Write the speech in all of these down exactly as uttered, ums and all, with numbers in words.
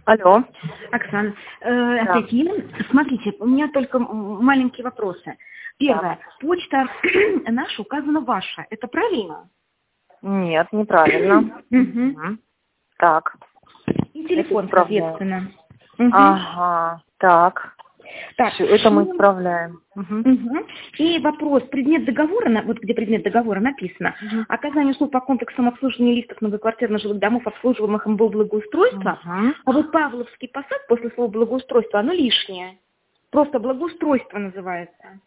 Алло. Оксана, э, Да. опять я. Смотрите, у меня только м- маленькие вопросы. Первое. Почта наша указана ваша. Это правильно? Нет, неправильно. Мгм. Мгм. Так. И Это телефон, исправляем. соответственно. Мгм. Ага. Так. Так, Все, это мы и- исправляем. Мгм. Мгм. И вопрос. Предмет договора, на- вот где предмет договора написано, Мгм. оказание услуг по комплексам обслуживания лифтов многоквартирных жилых домов, обслуживаемых МБО благоустройства, Мгм. а вот Павловский посад после слова благоустройство, оно лишнее. Просто благоустройство называется.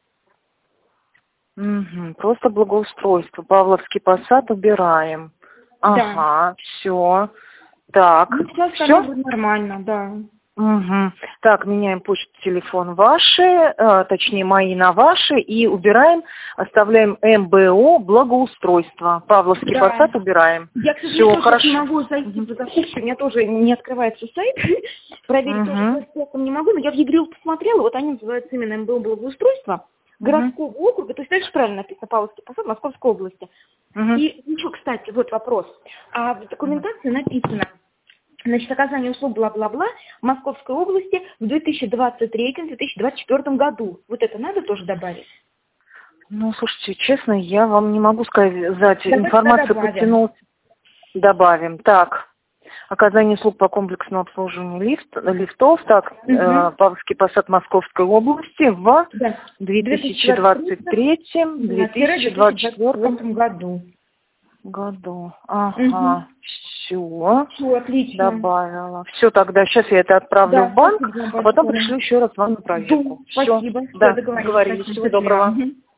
Мгм. Просто благоустройство. Павловский посад убираем. Да. Ага, все. Так. Ну, все остальное Все? будет нормально, да. Угу. Так, меняем почту, телефон ваши, э, точнее мои на ваши, и убираем, оставляем МБО благоустройство. Павловский Да. посад убираем. Я, к сожалению, Все, тоже сейчас не хорошо. могу зайти в закупку, у меня тоже не открывается сайт. Проверить тоже Угу. толком не могу, но я в ЕГРИЛ посмотрела, вот они называются именно МБО благоустройство Угу. городского округа, то есть дальше правильно написано, Павловский посад Московской области. Угу. И еще, кстати, вот вопрос. А в документации написано, значит, оказание услуг бла-бла-бла в Московской области в две тысячи двадцать третьем — две тысячи двадцать четвёртом году. Вот это надо тоже добавить? Ну, слушайте, честно, я вам не могу сказать, Давайте информацию тогда добавим. подтянулась. Добавим. Так. Оказание услуг по комплексному обслуживанию лифт, лифтов. Так, э, Угу. Павловский посад Московской области в Да. две тысячи двадцать третьем — две тысячи двадцать четвёртом году. году. Угу. Ага. Все. Все, отлично. Добавила. Все, тогда сейчас я это отправлю Да, в банк, спасибо вам а потом большое. пришлю еще раз вам на проверку. Жду. Все. Спасибо. Все, Да, договорились. договорились. Спасибо. Всего До свидания. доброго. Мгм.